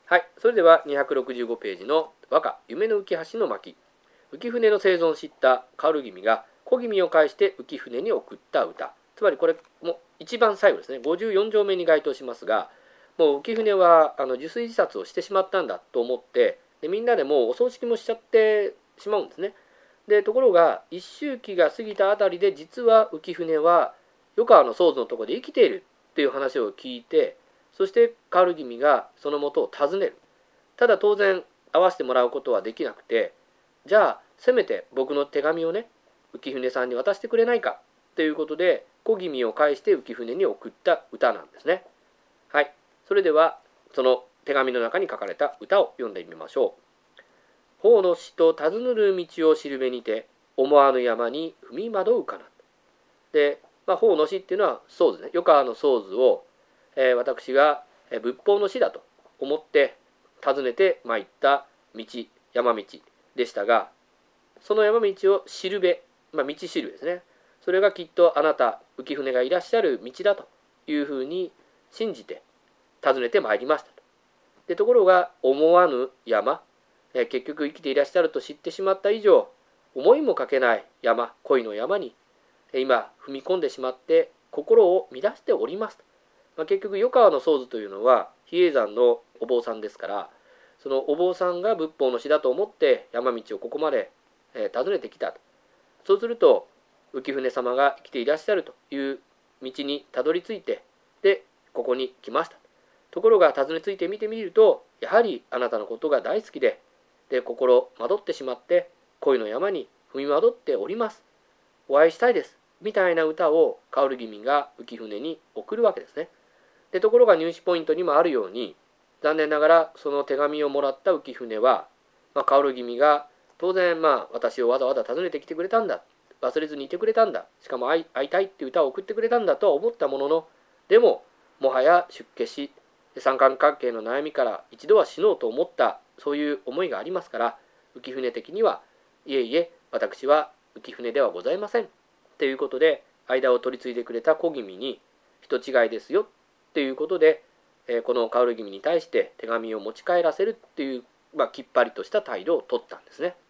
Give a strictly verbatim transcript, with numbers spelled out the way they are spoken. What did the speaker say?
はい、それではにひゃくろくじゅうごページの和歌「夢の浮橋の巻」。浮舟の生存を知った薫君が小君を介して浮舟に送った歌。つまりこれも一番最後ですね、ごじゅうよん条目に該当しますが、もう浮舟はあの受水自殺をしてしまったんだと思って、でみんなでもうお葬式もしちゃってしまうんですね。でところが一周期が過ぎたあたりで、実は浮舟は余川の僧侶のところで生きているっていう話を聞いて、そして薫君がその元を訪ねる。ただ当然会わせてもらうことはできなくて、じゃあせめて僕の手紙をね浮舟さんに渡してくれないかということで、小君を介して浮舟に送った歌なんですね。はい、それではその手紙の中に書かれた歌を読んでみましょう。法の師と尋ぬる道を知るべにて、思わぬ山に踏み惑うかな。で、まあ、法の師っていうのは僧図ね、余川の僧図を、えー、私が仏法の師だと思って訪ねて参った道、山道でしたが、その山道を知るべ、まあ、道しるべですね。それがきっとあなた浮舟がいらっしゃる道だというふうに信じて訪ねてまいりましたと。でところが思わぬ山、え結局生きていらっしゃると知ってしまった以上、思いもかけない山、恋の山に今踏み込んでしまって心を乱しておりますと。まあ、結局余川の僧図というのは比叡山のお坊さんですから、そのお坊さんが仏法の師だと思って山道をここまで、えー、訪ねてきたと。そうすると浮舟様が生きていらっしゃるという道にたどり着いて、でここに来ました。ところが訪ね着いて見てみると、やはりあなたのことが大好きで、で心惑ってしまって恋の山に踏み惑っております。お会いしたいですみたいな歌を薫君が浮舟に送るわけですね。でところが入試ポイントにもあるように、残念ながらその手紙をもらった浮舟は、まあ、薫君が当然まあ私をわざわざ訪ねてきてくれたんだ、忘れずにいてくれたんだ、しかも会い会いたいっていう歌を送ってくれたんだとは思ったものの、でももはや出家し三角関係の悩みから一度は死のうと思った、そういう思いがありますから、浮舟的にはいえいえ私は浮舟ではございませんということで、間を取り継いでくれた小君に人違いですよということで、この薫君に対して手紙を持ち帰らせるっていう、まあ、きっぱりとした態度を取ったんですね。